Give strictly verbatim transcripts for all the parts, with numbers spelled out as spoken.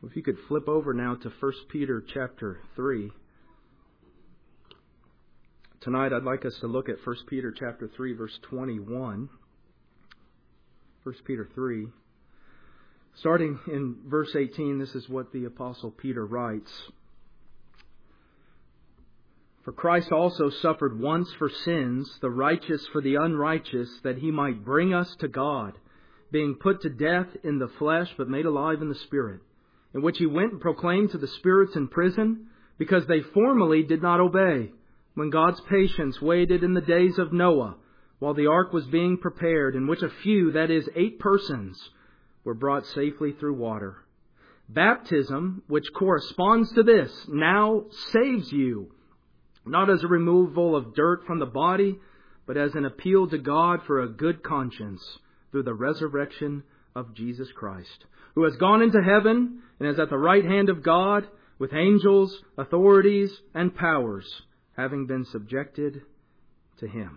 If you could flip over now to First Peter chapter three. Tonight I'd like us to look at First Peter chapter three, verse twenty-one. First Peter three. Starting in verse eighteen, this is what the Apostle Peter writes. For Christ also suffered once for sins, the righteous for the unrighteous, that He might bring us to God, being put to death in the flesh, but made alive in the Spirit, in which He went and proclaimed to the spirits in prison, because they formerly did not obey, when God's patience waited in the days of Noah, while the ark was being prepared, in which a few, that is, eight persons, were brought safely through water. Baptism, which corresponds to this, now saves you, not as a removal of dirt from the body, but as an appeal to God for a good conscience through the resurrection of Jesus Christ, who has gone into heaven and is at the right hand of God, with angels, authorities, and powers, having been subjected to Him.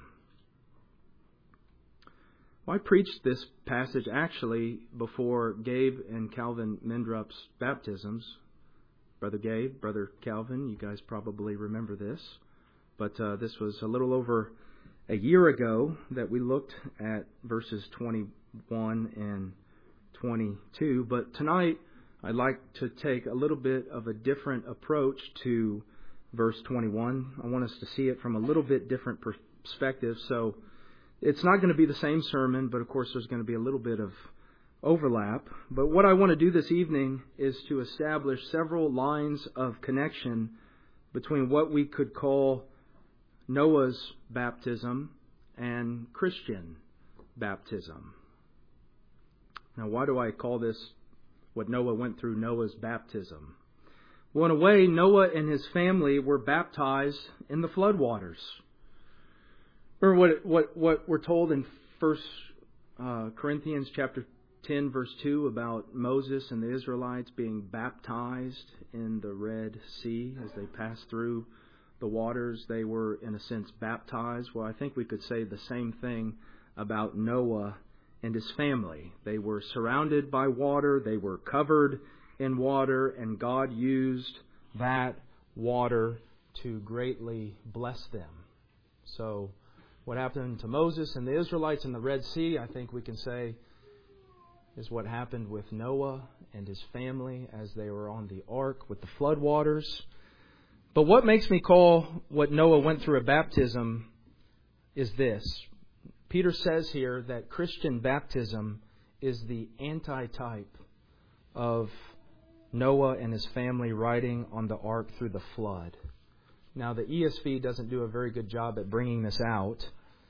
Well, I preached this passage actually before Gabe and Calvin Mendrup's baptisms. Brother Gabe, Brother Calvin, you guys probably remember this. But uh, this was a little over a year ago that we looked at verses twenty-one and twenty-two. But tonight, I'd like to take a little bit of a different approach to verse twenty-one. I want us to see it from a little bit different perspective. So it's not going to be the same sermon, but of course there's going to be a little bit of overlap. But what I want to do this evening is to establish several lines of connection between what we could call Noah's baptism and Christian baptism. Now, why do I call this what Noah went through, Noah's baptism? Well, in a way, Noah and his family were baptized in the floodwaters. Remember what what what we're told in First uh, Corinthians chapter ten, verse two, about Moses and the Israelites being baptized in the Red Sea as they passed through the waters. They were, in a sense, baptized. Well, I think we could say the same thing about Noah and his family. They were surrounded by water. They were covered in water, and God used that water to greatly bless them. So what happened to Moses and the Israelites in the Red Sea, I think we can say, is what happened with Noah and his family as they were on the ark with the floodwaters. But what makes me call what Noah went through a baptism is this. Peter says here that Christian baptism is the antitype of Noah and his family riding on the ark through the flood. Now, the E S V doesn't do a very good job at bringing this out,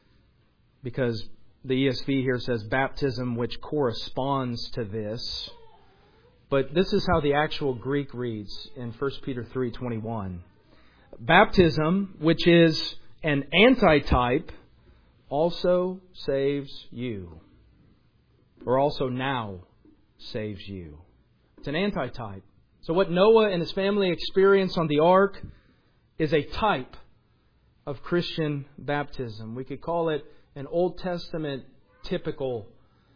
because the E S V here says baptism which corresponds to this. But this is how the actual Greek reads in First Peter three twenty-one. Baptism, which is an antitype, also saves you. Or also now saves you. It's an antitype. So what Noah and his family experienced on the ark is a type of Christian baptism. We could call it an Old Testament typical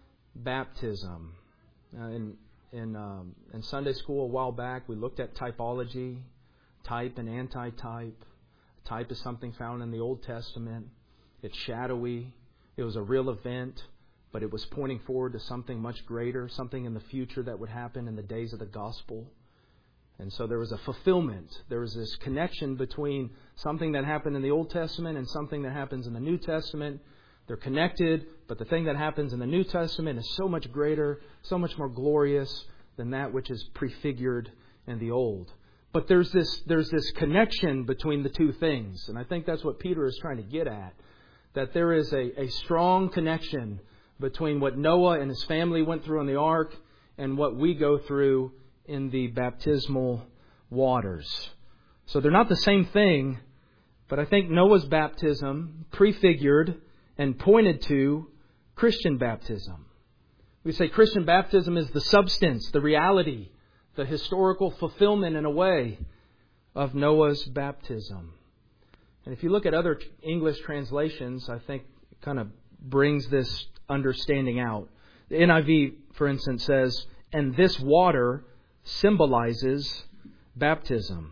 baptism. Uh, in in, um, in Sunday school a while back, we looked at typology, type and antitype. Type is something found in the Old Testament. It's shadowy. It was a real event, but it was pointing forward to something much greater, something in the future that would happen in the days of the gospel. And so there was a fulfillment. There was this connection between something that happened in the Old Testament and something that happens in the New Testament. They're connected, but the thing that happens in the New Testament is so much greater, so much more glorious than that which is prefigured in the Old. But there's this there's this connection between the two things. And I think that's what Peter is trying to get at. That there is a, a strong connection between what Noah and his family went through on the ark and what we go through in the baptismal waters. So they're not the same thing, but I think Noah's baptism prefigured and pointed to Christian baptism. We say Christian baptism is the substance, the reality, the historical fulfillment in a way of Noah's baptism. And if you look at other English translations, I think it kind of brings this understanding out. The N I V, for instance, says, "And this water symbolizes baptism.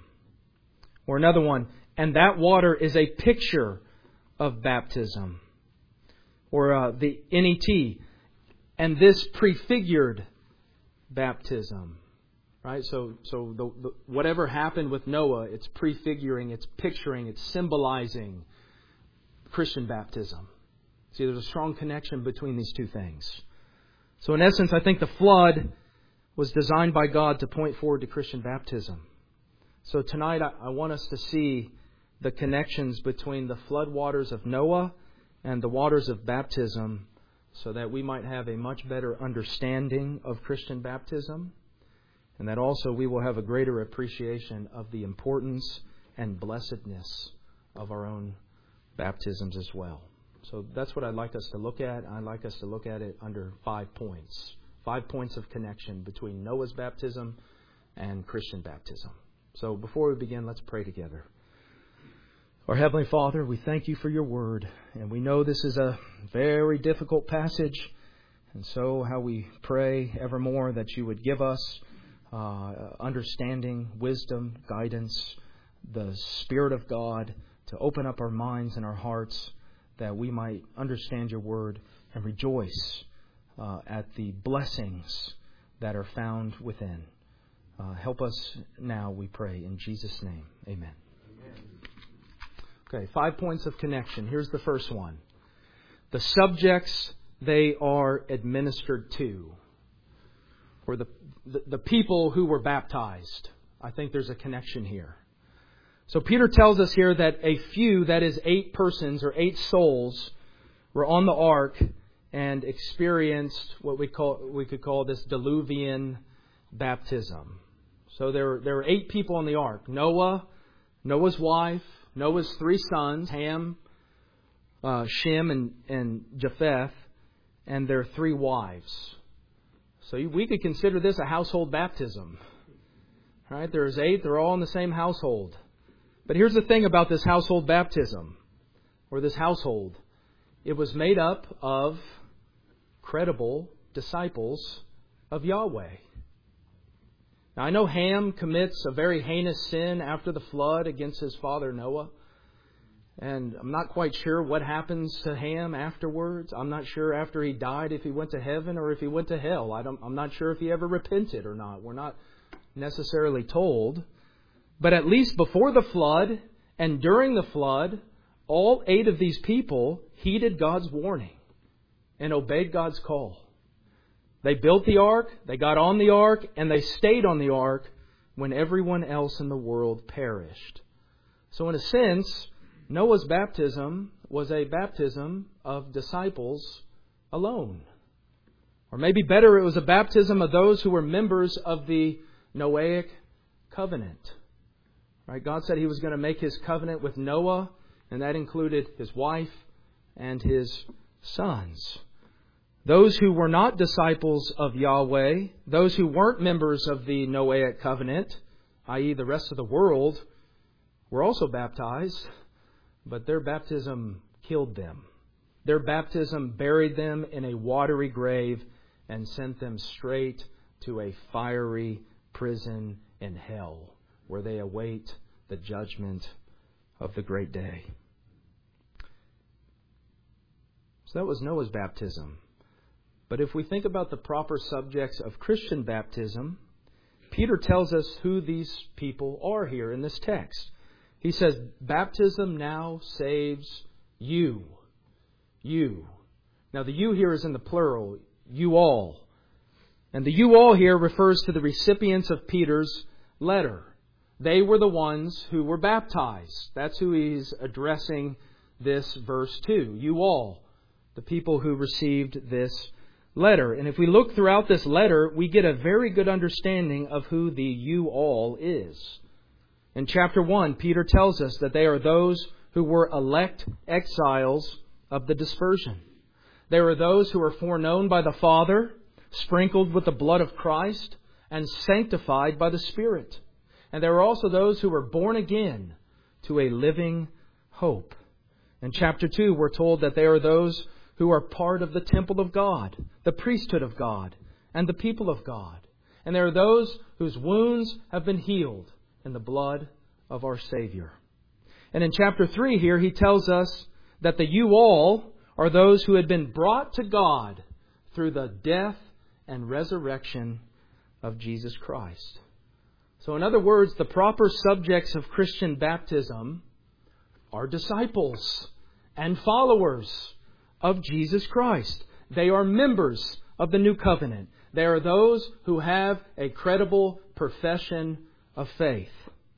Or another one, and that water is a picture of baptism. Or uh, the N E T, and this prefigured baptism. Right? So so the, the, whatever happened with Noah, it's prefiguring, it's picturing, it's symbolizing Christian baptism. See, there's a strong connection between these two things. So in essence, I think the flood was designed by God to point forward to Christian baptism. So tonight I, I want us to see the connections between the flood waters of Noah and the waters of baptism so that we might have a much better understanding of Christian baptism, and that also we will have a greater appreciation of the importance and blessedness of our own baptisms as well. So that's what I'd like us to look at. I'd like us to look at it under five points. Five points of connection between Noah's baptism and Christian baptism. So before we begin, let's pray together. Our Heavenly Father, we thank you for your word. And we know this is a very difficult passage. And so how we pray evermore that you would give us uh, understanding, wisdom, guidance, the Spirit of God to open up our minds and our hearts that we might understand your word and rejoice uh, at the blessings that are found within. Uh, help us now, we pray, in Jesus' name. Amen. Amen. Okay, five points of connection. Here's the first one. The subjects they are administered to, or the, the, the people who were baptized. I think there's a connection here. So Peter tells us here that a few, that is eight persons or eight souls, were on the ark and experienced what we call we could call this diluvian baptism. So there were, there were eight people on the ark. Noah, Noah's wife, Noah's three sons, Ham, uh, Shem, and, and Japheth, and their three wives. So we could consider this a household baptism. Right? There's eight. They're all in the same household. But here's the thing about this household baptism, or this household. It was made up of credible disciples of Yahweh. Now, I know Ham commits a very heinous sin after the flood against his father Noah. And I'm not quite sure what happens to Ham afterwards. I'm not sure after he died if he went to heaven or if he went to hell. I don't, I'm not sure if he ever repented or not. We're not necessarily told. But at least before the flood and during the flood, all eight of these people heeded God's warning and obeyed God's call. They built the ark, they got on the ark, and they stayed on the ark when everyone else in the world perished. So in a sense, Noah's baptism was a baptism of disciples alone. Or maybe better, it was a baptism of those who were members of the Noahic covenant. Right? God said He was going to make His covenant with Noah, and that included his wife and his sons. Those who were not disciples of Yahweh, those who weren't members of the Noahic covenant, that is the rest of the world, were also baptized, but their baptism killed them. Their baptism buried them in a watery grave and sent them straight to a fiery prison in hell, where they await the judgment of the great day. So that was Noah's baptism. But if we think about the proper subjects of Christian baptism, Peter tells us who these people are here in this text. He says, baptism now saves you. You. Now the you here is in the plural. You all. And the you all here refers to the recipients of Peter's letter. They were the ones who were baptized. That's who he's addressing this verse to. You all. The people who received this letter. And if we look throughout this letter, we get a very good understanding of who the you all is. In chapter one, Peter tells us that they are those who were elect exiles of the dispersion. They were those who were foreknown by the Father, sprinkled with the blood of Christ, and sanctified by the Spirit. And there were also those who were born again to a living hope. In chapter two, we're told that they are those who are part of the temple of God, the priesthood of God, and the people of God. And there are those whose wounds have been healed in the blood of our Savior. And in chapter three here, he tells us that the you all are those who had been brought to God through the death and resurrection of Jesus Christ. So in other words, the proper subjects of Christian baptism are disciples and followers of Jesus Christ. They are members of the new covenant. They are those who have a credible profession of faith.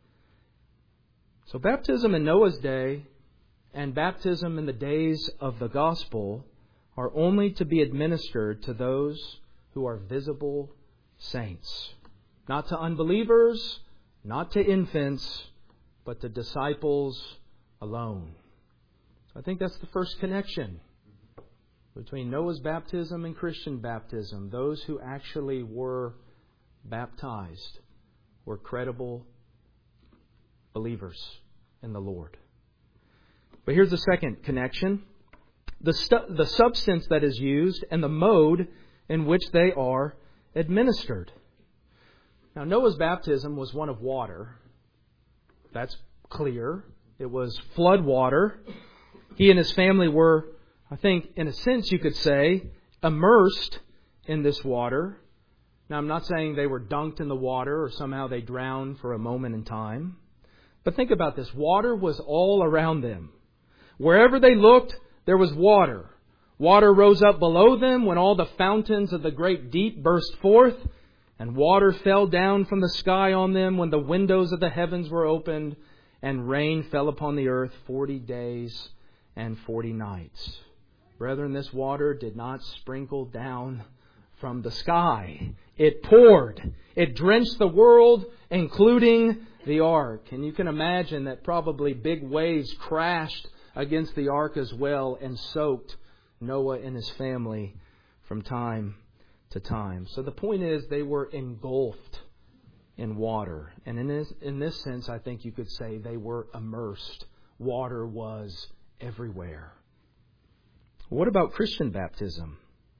So baptism in Noah's day and baptism in the days of the gospel are only to be administered to those who are visible saints. Not to unbelievers, not to infants, but to disciples alone. So I think that's the first connection between Noah's baptism and Christian baptism. Those who actually were baptized were credible believers in the Lord. But here's the second connection. The, stu- the substance that is used and the mode in which they are administered. Now, Noah's baptism was one of water. That's clear. It was flood water. He and his family were, I think, in a sense you could say, immersed in this water. Now, I'm not saying they were dunked in the water or somehow they drowned for a moment in time. But think about this. Water was all around them. Wherever they looked, there was water. Water rose up below them when all the fountains of the great deep burst forth, and water fell down from the sky on them when the windows of the heavens were opened, and rain fell upon the earth forty days and forty nights. Brethren, this water did not sprinkle down from the sky. It poured. It drenched the world, including the ark. And you can imagine that probably big waves crashed against the ark as well and soaked Noah and his family from time to time. So the point is they were engulfed in water. And in this, in this sense, I think you could say they were immersed. Water was everywhere. What about Christian baptism?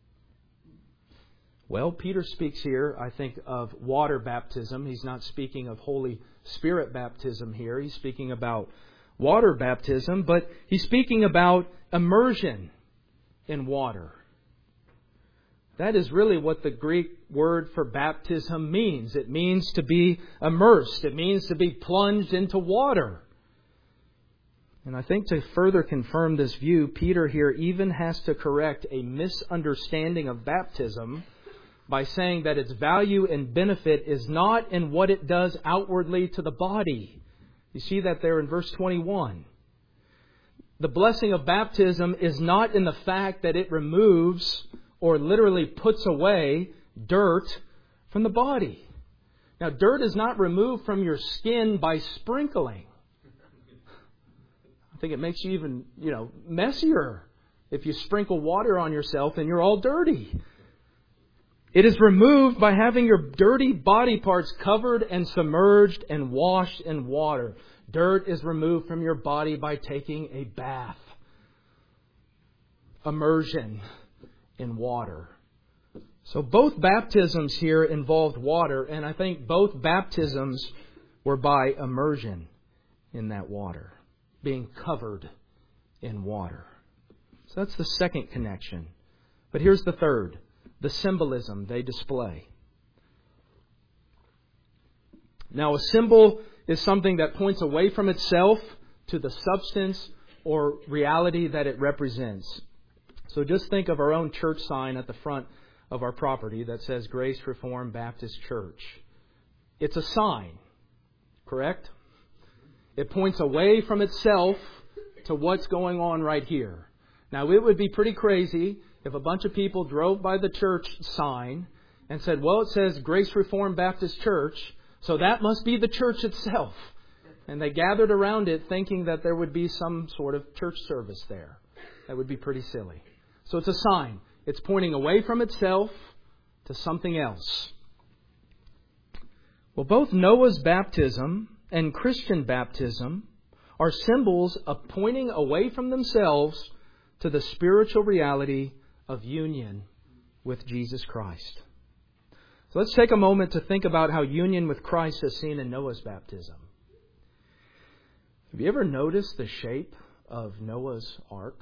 Well, Peter speaks here, I think, of water baptism. He's not speaking of Holy Spirit baptism here. He's speaking about water baptism, but he's speaking about immersion in water. That is really what the Greek word for baptism means. It means to be immersed. It means to be plunged into water. And I think to further confirm this view, Peter here even has to correct a misunderstanding of baptism by saying that its value and benefit is not in what it does outwardly to the body. You see that there in verse twenty-one. The blessing of baptism is not in the fact that it removes or literally puts away dirt from the body. Now, dirt is not removed from your skin by sprinkling. I think it makes you even, you know, messier if you sprinkle water on yourself and you're all dirty. It is removed by having your dirty body parts covered and submerged and washed in water. Dirt is removed from your body by taking a bath. Immersion in water. So both baptisms here involved water, and I think both baptisms were by immersion in that water, being covered in water. So that's the second connection. But here's the third. The symbolism they display. Now, a symbol is something that points away from itself to the substance or reality that it represents. So just think of our own church sign at the front of our property that says Grace Reformed Baptist Church. It's a sign, correct? It points away from itself to what's going on right here. Now, it would be pretty crazy if a bunch of people drove by the church sign and said, well, it says Grace Reformed Baptist Church, so that must be the church itself. And they gathered around it thinking that there would be some sort of church service there. That would be pretty silly. So it's a sign. It's pointing away from itself to something else. Well, both Noah's baptism and Christian baptism are symbols of pointing away from themselves to the spiritual reality of union with Jesus Christ. So let's take a moment to think about how union with Christ is seen in Noah's baptism. Have you ever noticed the shape of Noah's ark?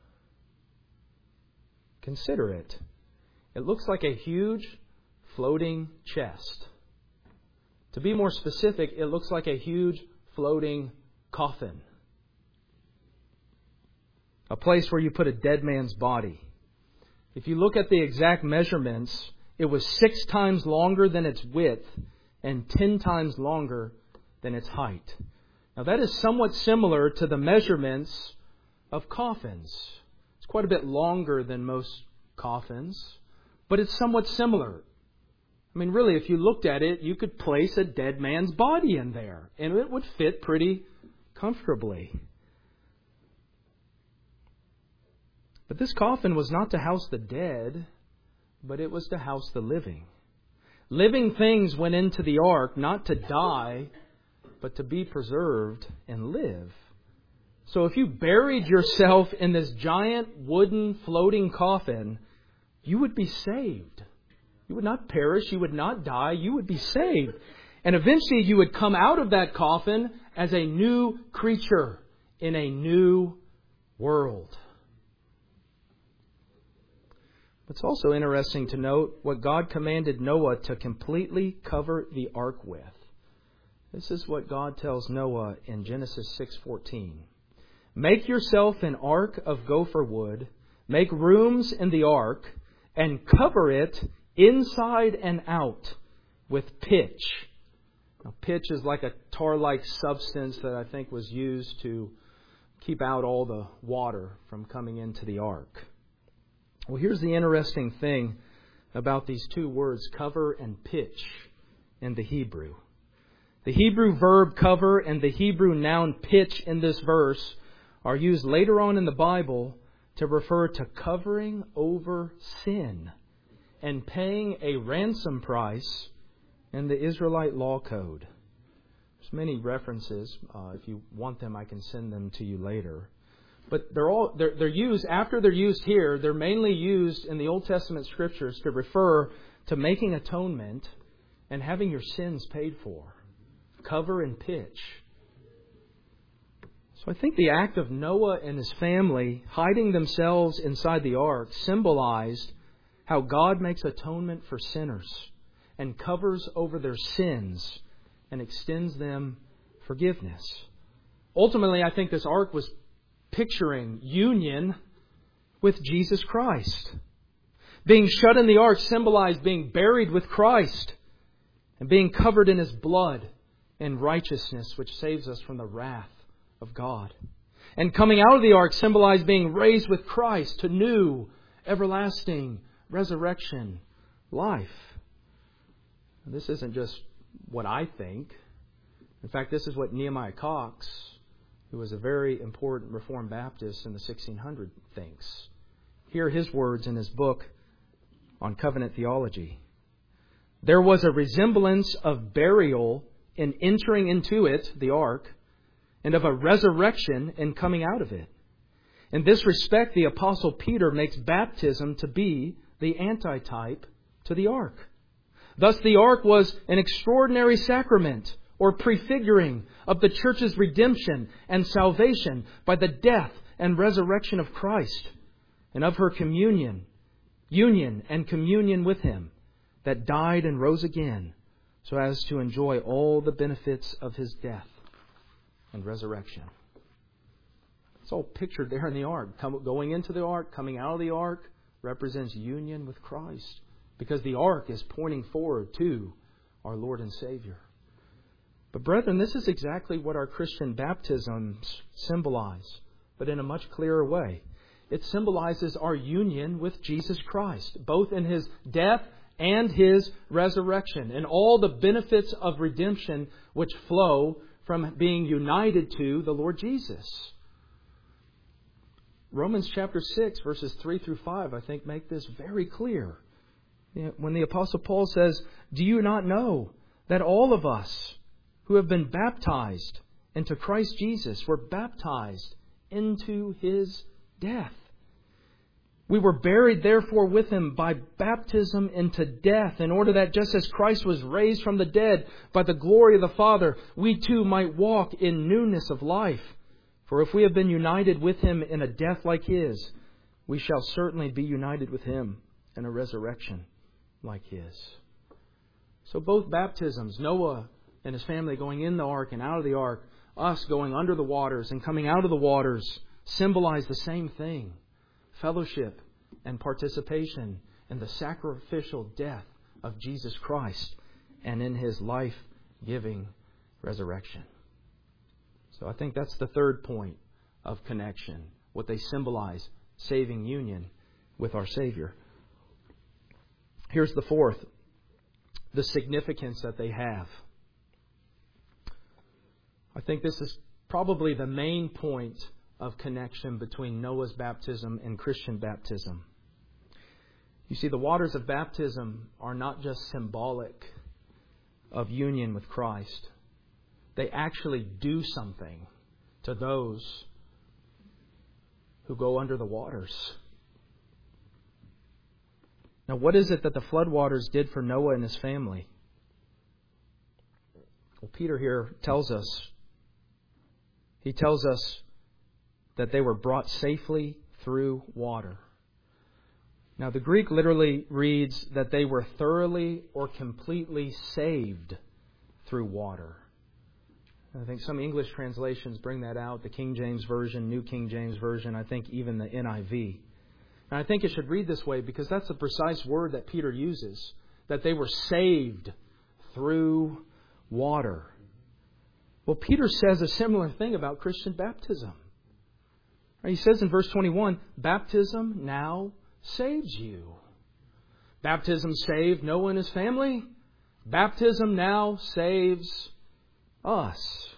Consider it. It looks like a huge floating chest. To be more specific, it looks like a huge floating coffin. A place where you put a dead man's body. If you look at the exact measurements, it was six times longer than its width and ten times longer than its height. Now that is somewhat similar to the measurements of coffins. It's quite a bit longer than most coffins, but it's somewhat similar. I mean, really, if you looked at it, you could place a dead man's body in there, and it would fit pretty comfortably. But this coffin was not to house the dead, but it was to house the living. Living things went into the ark not to die, but to be preserved and live. So if you buried yourself in this giant wooden floating coffin, you would be saved. You would not perish. You would not die. You would be saved. And eventually you would come out of that coffin as a new creature in a new world. It's also interesting to note what God commanded Noah to completely cover the ark with. This is what God tells Noah in Genesis six fourteen. Make yourself an ark of gopher wood, make rooms in the ark, and cover it inside and out with pitch. Now, pitch is like a tar-like substance that I think was used to keep out all the water from coming into the ark. Well, here's the interesting thing about these two words, cover and pitch, in the Hebrew. The Hebrew verb cover and the Hebrew noun pitch in this verse are used later on in the Bible to refer to covering over sin and paying a ransom price in the Israelite law code. There's many references. Uh, if you want them, I can send them to you later. But they're all they're, they're used after they're used here. They're mainly used in the Old Testament scriptures to refer to making atonement and having your sins paid for. Cover and pitch. So I think the act of Noah and his family hiding themselves inside the ark symbolized how God makes atonement for sinners and covers over their sins and extends them forgiveness. Ultimately, I think this ark was picturing union with Jesus Christ. Being shut in the ark symbolized being buried with Christ and being covered in His blood and righteousness, which saves us from the wrath of God. And coming out of the ark symbolized being raised with Christ to new, everlasting resurrection life. This isn't just what I think. In fact, this is what Nehemiah Cox, who was a very important Reformed Baptist in the sixteen hundreds, thinks. Hear his words in his book on covenant theology. There was a resemblance of burial in entering into it, the ark, and of a resurrection in coming out of it. In this respect, the Apostle Peter makes baptism to be the antitype to the ark. Thus, the ark was an extraordinary sacrament or prefiguring of the church's redemption and salvation by the death and resurrection of Christ, and of her communion, union and communion with Him that died and rose again, so as to enjoy all the benefits of His death and resurrection. It's all pictured there in the ark. Going into the ark, coming out of the ark represents union with Christ, because the ark is pointing forward to our Lord and Savior. But brethren, this is exactly what our Christian baptisms symbolize, but in a much clearer way. It symbolizes our union with Jesus Christ, both in His death and His resurrection, and all the benefits of redemption which flow from being united to the Lord Jesus. Romans chapter six, verses three through five, I think, make this very clear. When the Apostle Paul says, "Do you not know that all of us who have been baptized into Christ Jesus were baptized into His death? We were buried, therefore, with Him by baptism into death, in order that just as Christ was raised from the dead by the glory of the Father, we too might walk in newness of life. For if we have been united with Him in a death like His, we shall certainly be united with Him in a resurrection like His. So both baptisms, Noah and his family going in the ark and out of the ark, us going under the waters and coming out of the waters, symbolize the same thing. Fellowship and participation in the sacrificial death of Jesus Christ and in His life-giving resurrection. So I think that's the third point of connection, what they symbolize, saving union with our Savior. Here's the fourth, the significance that they have. I think this is probably the main point of connection between Noah's baptism and Christian baptism. You see, the waters of baptism are not just symbolic of union with Christ. They actually do something to those who go under the waters. Now, what is it that the floodwaters did for Noah and his family? Well, Peter here tells us, he tells us that they were brought safely through water. Now, the Greek literally reads that they were thoroughly or completely saved through water. I think some English translations bring that out. The King James Version, New King James Version, I think even the N I V. And I think it should read this way because that's the precise word that Peter uses, that they were saved through water. Well, Peter says a similar thing about Christian baptism. He says in verse twenty-one, baptism now saves you. Baptism saved Noah and his family. Baptism now saves us.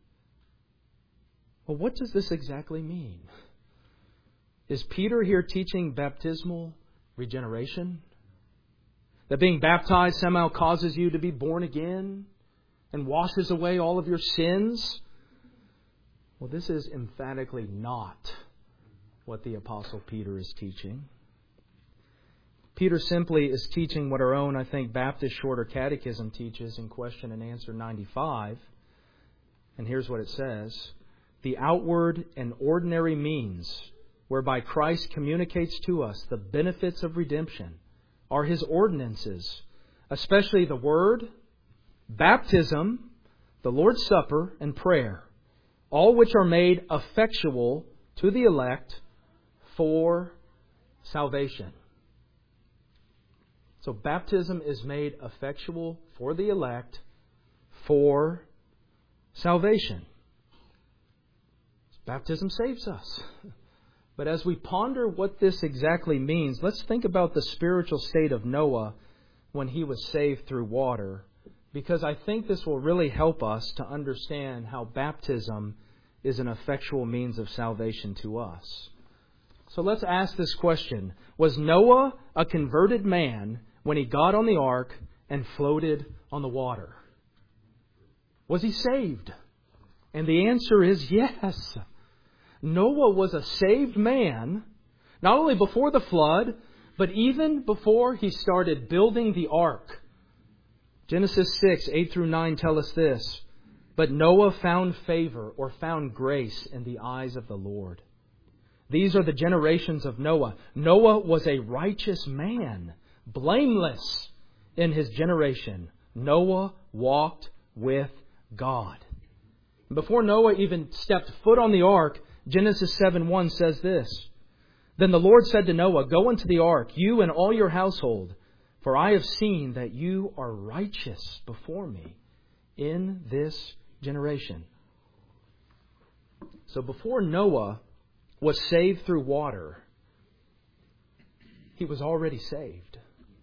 Well, what does this exactly mean? Is Peter here teaching baptismal regeneration? That being baptized somehow causes you to be born again and washes away all of your sins? Well, this is emphatically not what the Apostle Peter is teaching. Peter simply is teaching what our own, I think, Baptist Shorter Catechism teaches in Question and Answer ninety-five. And here's what it says. The outward and ordinary means whereby Christ communicates to us the benefits of redemption are His ordinances, especially the Word, baptism, the Lord's Supper, and prayer, all which are made effectual to the elect for salvation. So baptism is made effectual for the elect for salvation. Baptism saves us. But as we ponder what this exactly means, let's think about the spiritual state of Noah when he was saved through water, because I think this will really help us to understand how baptism is an effectual means of salvation to us. So let's ask this question. Was Noah a converted man when he got on the ark and floated on the water? Was he saved? And the answer is yes. Noah was a saved man, not only before the flood, but even before he started building the ark. Genesis six, eight through nine tell us this. But Noah found favor or found grace in the eyes of the Lord. These are the generations of Noah. Noah was a righteous man, blameless in his generation. Noah walked with God. Before Noah even stepped foot on the ark, Genesis seven one says this. Then the Lord said to Noah, go into the ark, you and all your household, for I have seen that you are righteous before me in this generation. So before Noah was saved through water, he was already saved.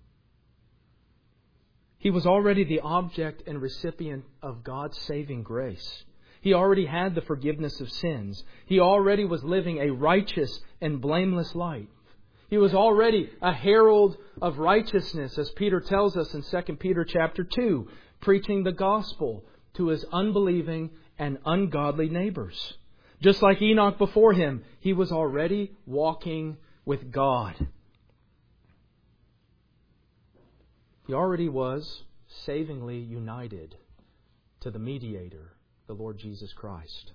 He was already the object and recipient of God's saving grace. He already had the forgiveness of sins. He already was living a righteous and blameless life. He was already a herald of righteousness, as Peter tells us in Second Peter chapter two, preaching the gospel to his unbelieving and ungodly neighbors. Just like Enoch before him, he was already walking with God. He already was savingly united to the mediator, the Lord Jesus Christ.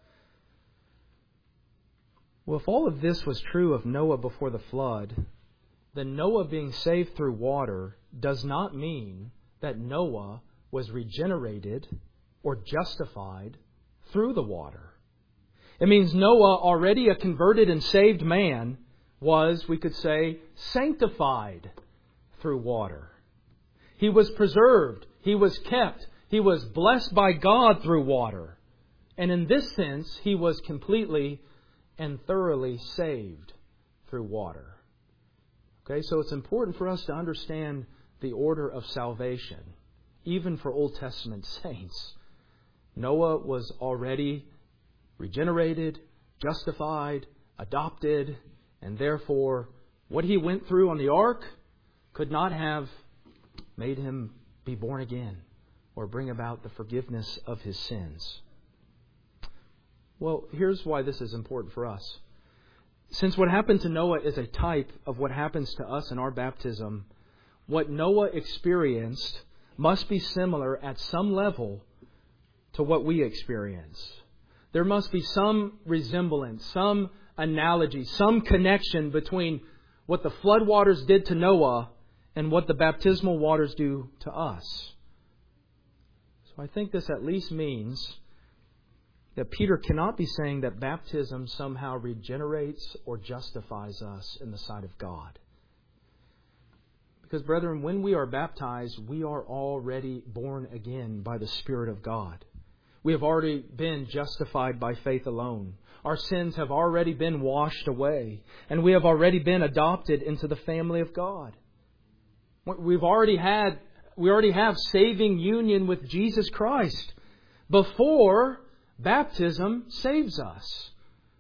Well, if all of this was true of Noah before the flood, then Noah being saved through water does not mean that Noah was regenerated or justified through the water. It means Noah, already a converted and saved man, was, we could say, sanctified through water. He was preserved. He was kept. He was blessed by God through water. And in this sense, he was completely and thoroughly saved through water. Okay, so it's important for us to understand the order of salvation, even for Old Testament saints. Noah was already regenerated, justified, adopted, and therefore what he went through on the ark could not have made him be born again or bring about the forgiveness of his sins. Well, here's why this is important for us. Since what happened to Noah is a type of what happens to us in our baptism, what Noah experienced must be similar at some level to what we experience. There must be some resemblance, some analogy, some connection between what the flood waters did to Noah and what the baptismal waters do to us. So I think this at least means that Peter cannot be saying that baptism somehow regenerates or justifies us in the sight of God. Because, brethren, when we are baptized, we are already born again by the Spirit of God. We have already been justified by faith alone. Our sins have already been washed away, and we have already been adopted into the family of God. We've already had, we already have saving union with Jesus Christ before baptism saves us.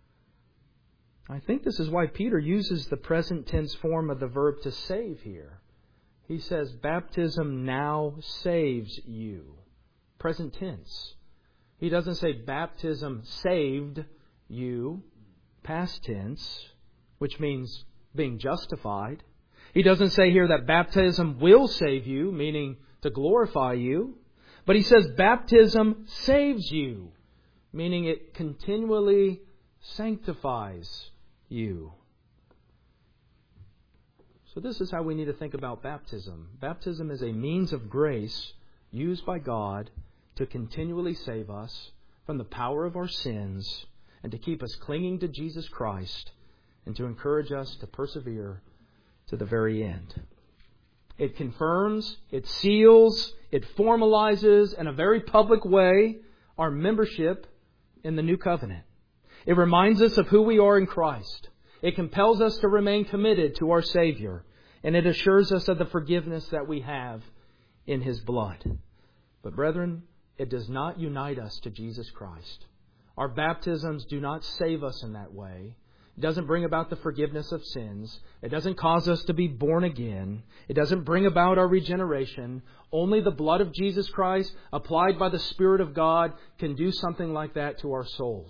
I think this is why Peter uses the present tense form of the verb to save here. He says, baptism now saves you. Present tense. He doesn't say baptism saved you, past tense, which means being justified. He doesn't say here that baptism will save you, meaning to glorify you. But he says baptism saves you, meaning it continually sanctifies you. So this is how we need to think about baptism. Baptism is a means of grace used by God to continually save us from the power of our sins and to keep us clinging to Jesus Christ and to encourage us to persevere to the very end. It confirms, it seals, it formalizes in a very public way our membership in the new covenant. It reminds us of who we are in Christ. It compels us to remain committed to our Savior. And it assures us of the forgiveness that we have in His blood. But brethren, it does not unite us to Jesus Christ. Our baptisms do not save us in that way. It doesn't bring about the forgiveness of sins. It doesn't cause us to be born again. It doesn't bring about our regeneration. Only the blood of Jesus Christ, applied by the Spirit of God, can do something like that to our souls.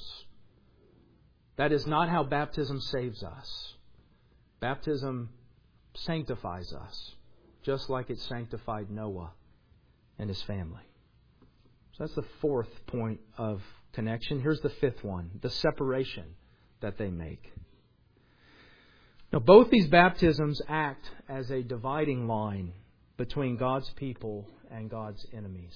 That is not how baptism saves us. Baptism sanctifies us, just like it sanctified Noah and his family. So that's the fourth point of connection. Here's the fifth one, the separation that they make. Now, both these baptisms act as a dividing line between God's people and God's enemies.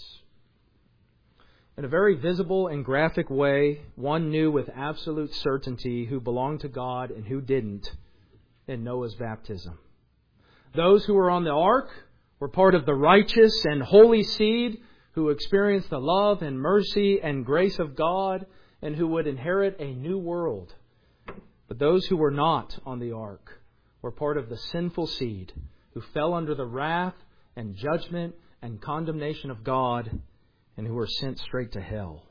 In a very visible and graphic way, one knew with absolute certainty who belonged to God and who didn't in Noah's baptism. Those who were on the ark were part of the righteous and holy seed who experienced the love and mercy and grace of God and who would inherit a new world. But those who were not on the ark were part of the sinful seed who fell under the wrath and judgment and condemnation of God and who were sent straight to hell.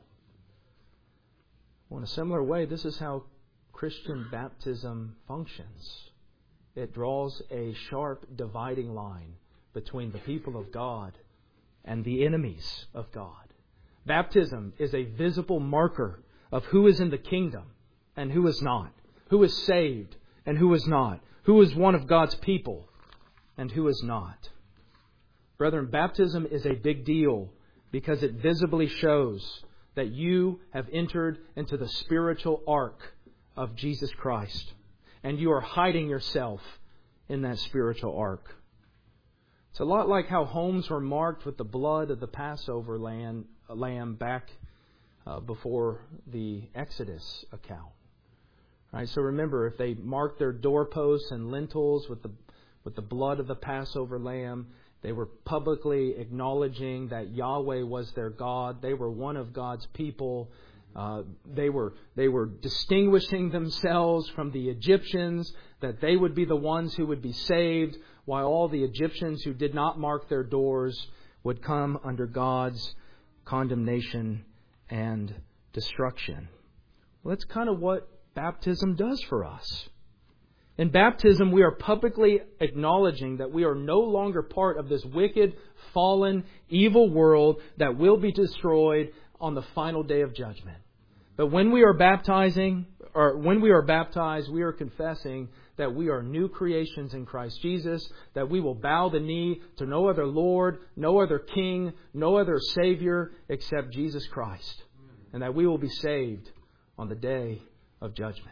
Well, in a similar way, this is how Christian baptism functions. It draws a sharp dividing line between the people of God and the enemies of God. Baptism is a visible marker of who is in the kingdom and who is not, who is saved and who is not? Who is one of God's people and who is not? Brethren, baptism is a big deal because it visibly shows that you have entered into the spiritual ark of Jesus Christ. And you are hiding yourself in that spiritual ark. It's a lot like how homes were marked with the blood of the Passover lamb, lamb back uh, before the Exodus account. Right? So remember, if they marked their doorposts and lintels with the with the blood of the Passover lamb, they were publicly acknowledging that Yahweh was their God. They were one of God's people. Uh, they were they were distinguishing themselves from the Egyptians, that they would be the ones who would be saved, while all the Egyptians who did not mark their doors would come under God's condemnation and destruction. Well, that's kind of what baptism does for us. In baptism, we are publicly acknowledging that we are no longer part of this wicked, fallen, evil world that will be destroyed on the final day of judgment. But when we are baptizing, or when we are baptized, we are confessing that we are new creations in Christ Jesus, that we will bow the knee to no other Lord, no other King, no other Savior except Jesus Christ, and that we will be saved on the day of judgment.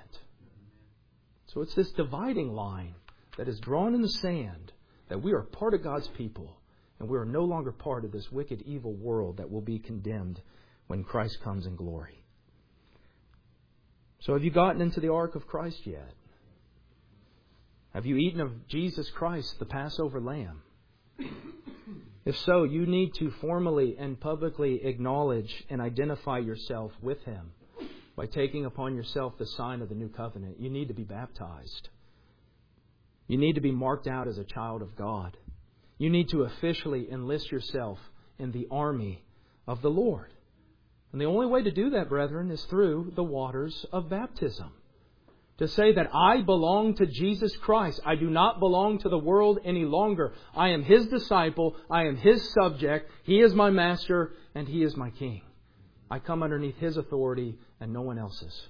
So it's this dividing line that is drawn in the sand, that we are part of God's people, and we are no longer part of this wicked, evil world that will be condemned when Christ comes in glory. So have you gotten into the ark of Christ yet? Have you eaten of Jesus Christ, the Passover lamb? If so, you need to formally and publicly acknowledge and identify yourself with Him by taking upon yourself the sign of the new covenant. You need to be baptized. You need to be marked out as a child of God. You need to officially enlist yourself in the army of the Lord. And the only way to do that, brethren, is through the waters of baptism. To say that I belong to Jesus Christ. I do not belong to the world any longer. I am His disciple. I am His subject. He is my master and He is my King. I come underneath His authority and no one else's.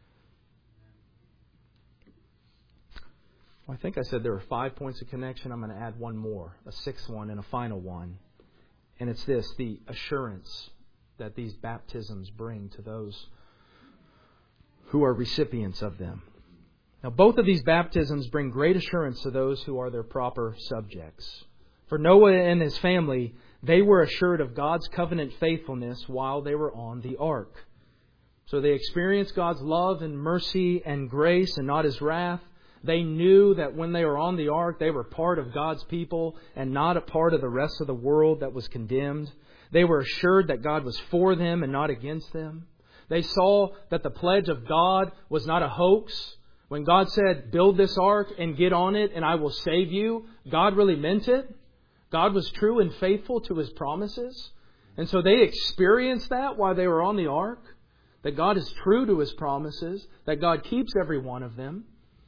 Well, I think I said there were five points of connection. I'm going to add one more, a sixth one and a final one. And it's this, the assurance that these baptisms bring to those who are recipients of them. Now, both of these baptisms bring great assurance to those who are their proper subjects. For Noah and his family, they were assured of God's covenant faithfulness while they were on the ark. So they experienced God's love and mercy and grace and not His wrath. They knew that when they were on the ark, they were part of God's people and not a part of the rest of the world that was condemned. They were assured that God was for them and not against them. They saw that the pledge of God was not a hoax. When God said, build this ark and get on it and I will save you, God really meant it. God was true and faithful to His promises. And so they experienced that while they were on the ark. That God is true to His promises. That God keeps every one of them.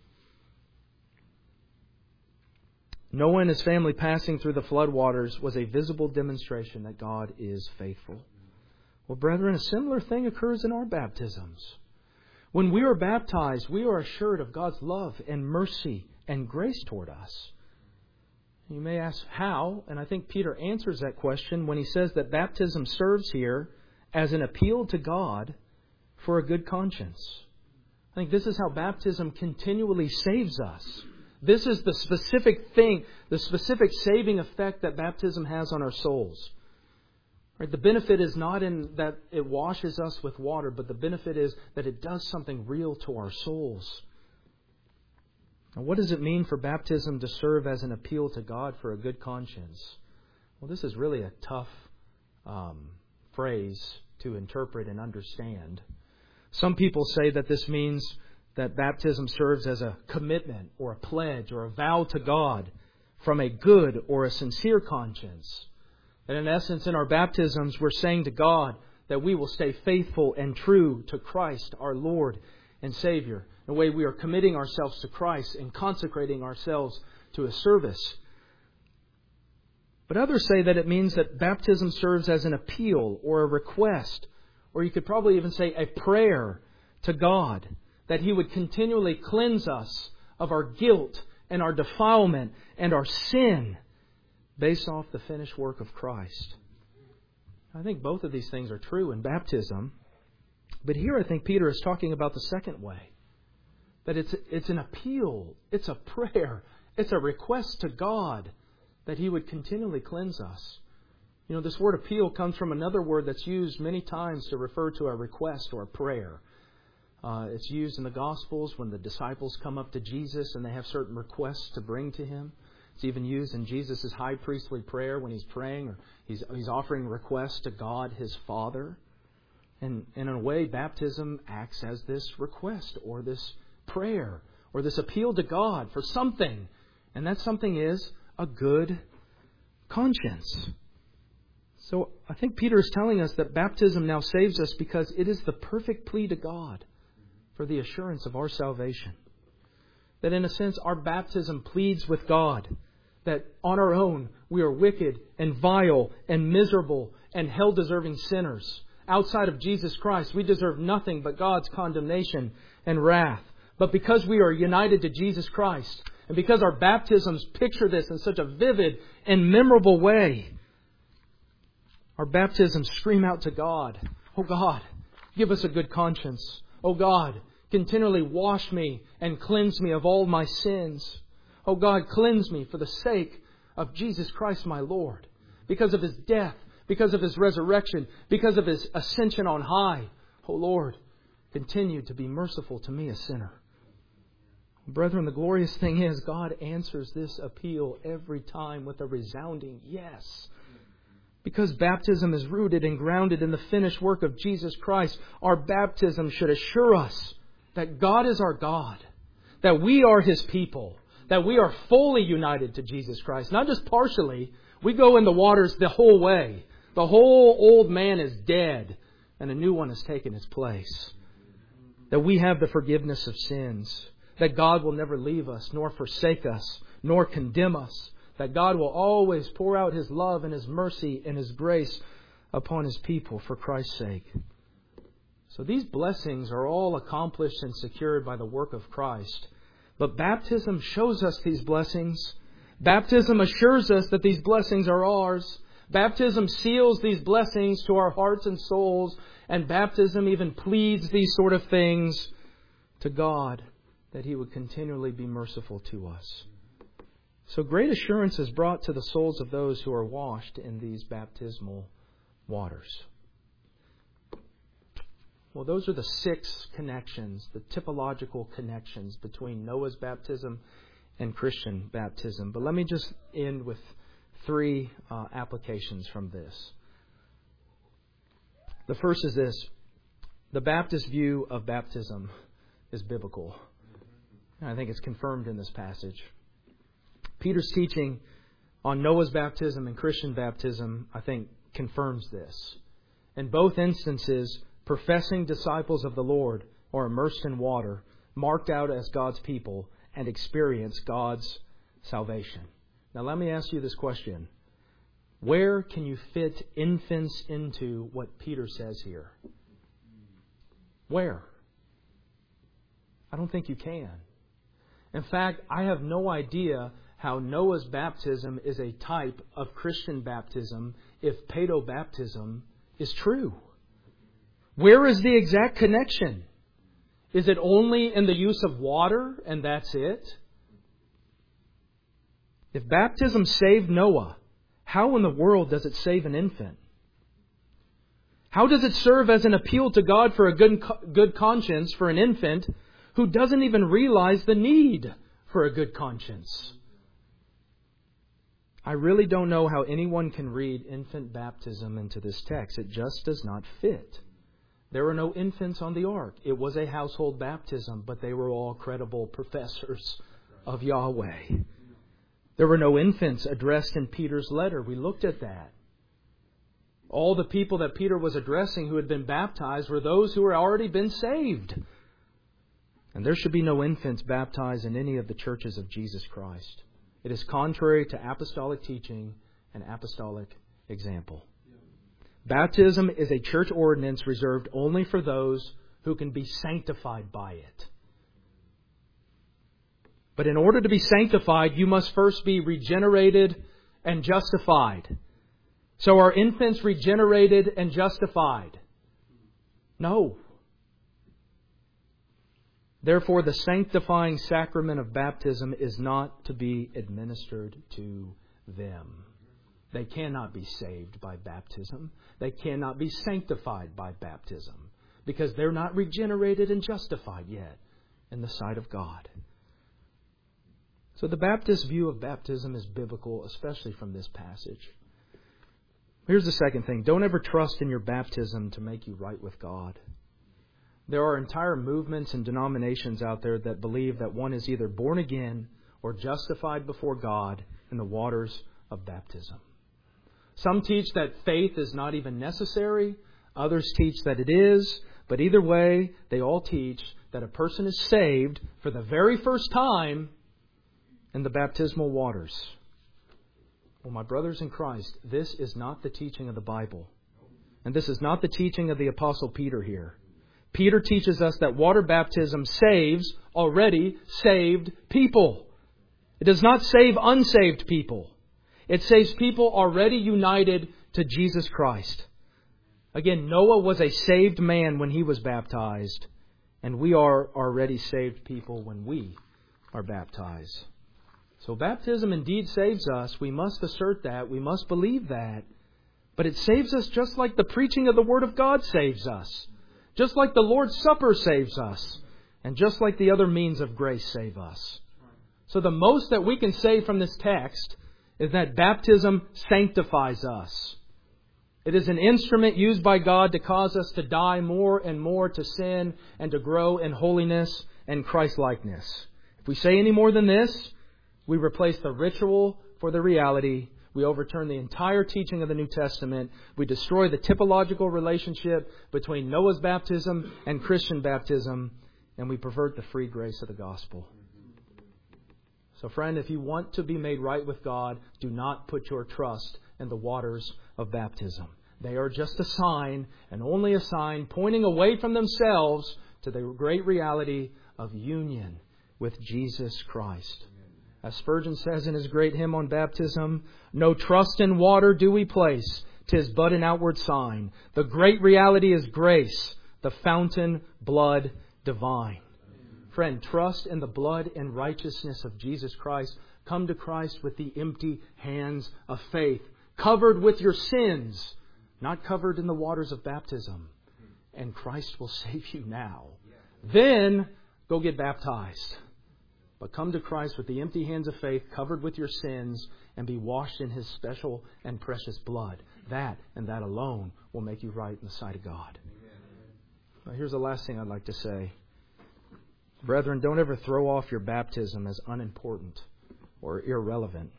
Noah and his family passing through the floodwaters was a visible demonstration that God is faithful. Well, brethren, a similar thing occurs in our baptisms. When we are baptized, we are assured of God's love and mercy and grace toward us. You may ask how, and I think Peter answers that question when he says that baptism serves here as an appeal to God for a good conscience. I think this is how baptism continually saves us. This is the specific thing, the specific saving effect that baptism has on our souls. Right? The benefit is not in that it washes us with water, but the benefit is that it does something real to our souls. Now, what does it mean for baptism to serve as an appeal to God for a good conscience? Well, this is really a tough um, phrase to interpret and understand. Some people say that this means that baptism serves as a commitment or a pledge or a vow to God from a good or a sincere conscience. And in essence, in our baptisms, we're saying to God that we will stay faithful and true to Christ, our Lord and Savior. In a way, we are committing ourselves to Christ and consecrating ourselves to His service. But others say that it means that baptism serves as an appeal or a request, or you could probably even say a prayer to God, that He would continually cleanse us of our guilt and our defilement and our sin based off the finished work of Christ. I think both of these things are true in baptism. But here I think Peter is talking about the second way. That it's, it's an appeal. It's a prayer. It's a request to God that He would continually cleanse us. You know, this word appeal comes from another word that's used many times to refer to a request or a prayer. Uh, it's used in the Gospels when the disciples come up to Jesus and they have certain requests to bring to Him. It's even used in Jesus' high priestly prayer when He's praying or He's, he's offering requests to God, His Father. And, and in a way, baptism acts as this request or this prayer or this appeal to God for something. And that something is a good conscience. So I think Peter is telling us that baptism now saves us because it is the perfect plea to God for the assurance of our salvation. That in a sense, our baptism pleads with God that on our own we are wicked and vile and miserable and hell-deserving sinners. Outside of Jesus Christ, we deserve nothing but God's condemnation and wrath. But because we are united to Jesus Christ, and because our baptisms picture this in such a vivid and memorable way, our baptisms scream out to God, "Oh God, give us a good conscience. Oh God, continually wash me and cleanse me of all my sins. Oh God, cleanse me for the sake of Jesus Christ my Lord. Because of His death, because of His resurrection, because of His ascension on high. Oh Lord, continue to be merciful to me, a sinner." Brethren, the glorious thing is God answers this appeal every time with a resounding yes. Because baptism is rooted and grounded in the finished work of Jesus Christ, our baptism should assure us that God is our God, that we are His people, that we are fully united to Jesus Christ, not just partially. We go in the waters the whole way. The whole old man is dead and a new one has taken its place. That we have the forgiveness of sins. That God will never leave us, nor forsake us, nor condemn us. That God will always pour out His love and His mercy and His grace upon His people for Christ's sake. So these blessings are all accomplished and secured by the work of Christ. But baptism shows us these blessings. Baptism assures us that these blessings are ours. Baptism seals these blessings to our hearts and souls. And baptism even pleads these sort of things to God, that He would continually be merciful to us. So great assurance is brought to the souls of those who are washed in these baptismal waters. Well, those are the six connections, the typological connections between Noah's baptism and Christian baptism. But let me just end with three uh, applications from this. The first is this: the Baptist view of baptism is biblical. And I think it's confirmed in this passage. Peter's teaching on Noah's baptism and Christian baptism, I think, confirms this. In both instances, professing disciples of the Lord are immersed in water, marked out as God's people, and experience God's salvation. Now let me ask you this question. Where can you fit infants into what Peter says here? Where? I don't think you can. In fact, I have no idea how Noah's baptism is a type of Christian baptism if paedobaptism is true. Where is the exact connection? Is it only in the use of water and that's it? If baptism saved Noah, how in the world does it save an infant? How does it serve as an appeal to God for a good, good conscience for an infant who doesn't even realize the need for a good conscience? I really don't know how anyone can read infant baptism into this text. It just does not fit. There were no infants on the ark. It was a household baptism, but they were all credible professors of Yahweh. There were no infants addressed in Peter's letter. We looked at that. All the people that Peter was addressing who had been baptized were those who had already been saved. And there should be no infants baptized in any of the churches of Jesus Christ. It is contrary to apostolic teaching and apostolic example. Baptism is a church ordinance reserved only for those who can be sanctified by it. But in order to be sanctified, you must first be regenerated and justified. So are infants regenerated and justified? No. Therefore, the sanctifying sacrament of baptism is not to be administered to them. They cannot be saved by baptism. They cannot be sanctified by baptism because they're not regenerated and justified yet in the sight of God. So the Baptist view of baptism is biblical, especially from this passage. Here's the second thing. Don't ever trust in your baptism to make you right with God. There are entire movements and denominations out there that believe that one is either born again or justified before God in the waters of baptism. Some teach that faith is not even necessary. Others teach that it is. But either way, they all teach that a person is saved for the very first time in the baptismal waters. Well, my brothers in Christ, this is not the teaching of the Bible. And this is not the teaching of the Apostle Peter here. Peter teaches us that water baptism saves already saved people. It does not save unsaved people. It saves people already united to Jesus Christ. Again, Noah was a saved man when he was baptized, and we are already saved people when we are baptized. So baptism indeed saves us. We must assert that. We must believe that. But it saves us just like the preaching of the Word of God saves us. Just like the Lord's Supper saves us. And just like the other means of grace save us. So the most that we can say from this text is that baptism sanctifies us. It is an instrument used by God to cause us to die more and more to sin and to grow in holiness and Christ-likeness. If we say any more than this, we replace the ritual for the reality. We overturn the entire teaching of the New Testament. We destroy the typological relationship between Noah's baptism and Christian baptism. And we pervert the free grace of the gospel. So friend, if you want to be made right with God, do not put your trust in the waters of baptism. They are just a sign, and only a sign, pointing away from themselves to the great reality of union with Jesus Christ. As Spurgeon says in his great hymn on baptism, no trust in water do we place, 'tis but an outward sign. The great reality is grace, the fountain, blood divine. Friend, trust in the blood and righteousness of Jesus Christ. Come to Christ with the empty hands of faith, covered with your sins, not covered in the waters of baptism. And Christ will save you now. Then go get baptized. But come to Christ with the empty hands of faith, covered with your sins, and be washed in His special and precious blood. That and that alone will make you right in the sight of God. Now, here's the last thing I'd like to say. Brethren, don't ever throw off your baptism as unimportant or irrelevant.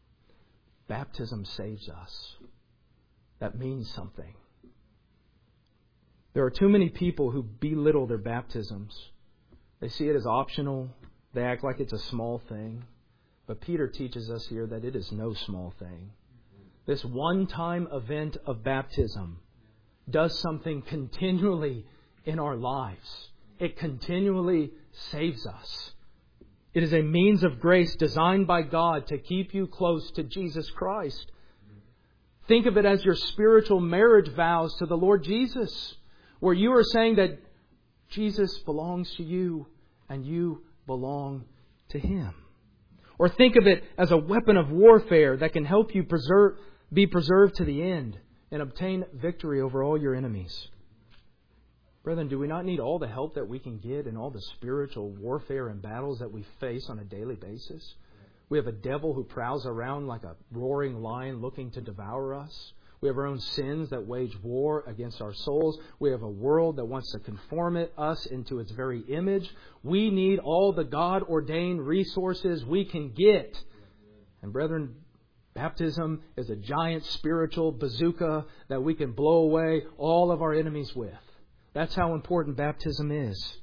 Baptism saves us. That means something. There are too many people who belittle their baptisms. They see it as optional. They act like it's a small thing. But Peter teaches us here that it is no small thing. This one-time event of baptism does something continually in our lives. It continually saves us. It is a means of grace designed by God to keep you close to Jesus Christ. Think of it as your spiritual marriage vows to the Lord Jesus, where you are saying that Jesus belongs to you and you belong to Him. Or think of it as a weapon of warfare that can help you preserve, be preserved to the end and obtain victory over all your enemies. Brethren, do we not need all the help that we can get in all the spiritual warfare and battles that we face on a daily basis? We have a devil who prowls around like a roaring lion looking to devour us. We have our own sins that wage war against our souls. We have a world that wants to conform it, us into its very image. We need all the God-ordained resources we can get. And brethren, baptism is a giant spiritual bazooka that we can blow away all of our enemies with. That's how important baptism is.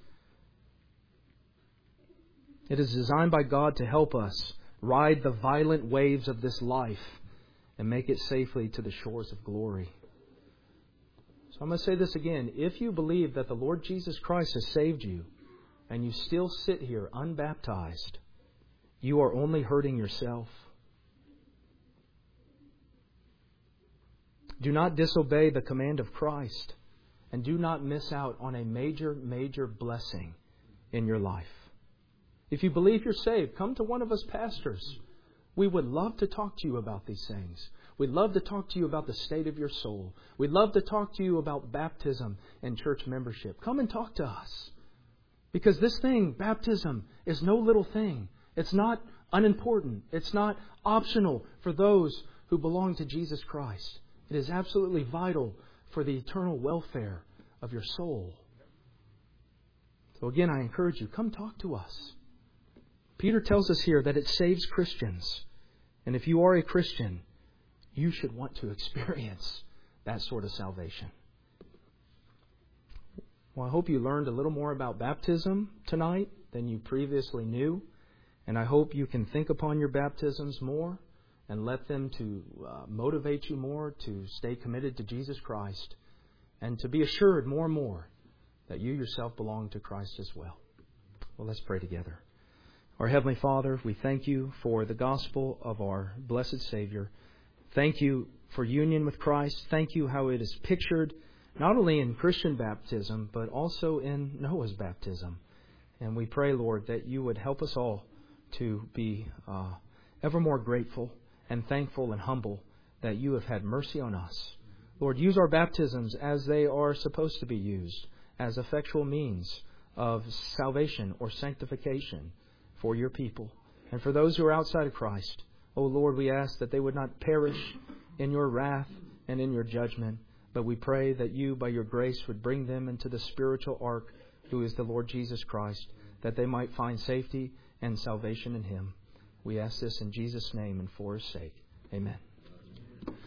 It is designed by God to help us ride the violent waves of this life and make it safely to the shores of glory. So I'm going to say this again. If you believe that the Lord Jesus Christ has saved you and you still sit here unbaptized, you are only hurting yourself. Do not disobey the command of Christ, and do not miss out on a major, major blessing in your life. If you believe you're saved, come to one of us pastors. We would love to talk to you about these things. We'd love to talk to you about the state of your soul. We'd love to talk to you about baptism and church membership. Come and talk to us. Because this thing, baptism, is no little thing. It's not unimportant. It's not optional for those who belong to Jesus Christ. It is absolutely vital for the eternal welfare of your soul. So again, I encourage you, come talk to us. Peter tells us here that it saves Christians. And if you are a Christian, you should want to experience that sort of salvation. Well, I hope you learned a little more about baptism tonight than you previously knew. And I hope you can think upon your baptisms more and let them to uh, motivate you more to stay committed to Jesus Christ and to be assured more and more that you yourself belong to Christ as well. Well, let's pray together. Our Heavenly Father, we thank you for the gospel of our blessed Savior. Thank you for union with Christ. Thank you how it is pictured not only in Christian baptism, but also in Noah's baptism. And we pray, Lord, that you would help us all to be uh, ever more grateful and thankful and humble that you have had mercy on us. Lord, use our baptisms as they are supposed to be used, as effectual means of salvation or sanctification for your people. And for those who are outside of Christ, O Lord, we ask that they would not perish in your wrath and in your judgment, but we pray that you, by your grace, would bring them into the spiritual ark, who is the Lord Jesus Christ, that they might find safety and salvation in Him. We ask this in Jesus' name and for His sake. Amen.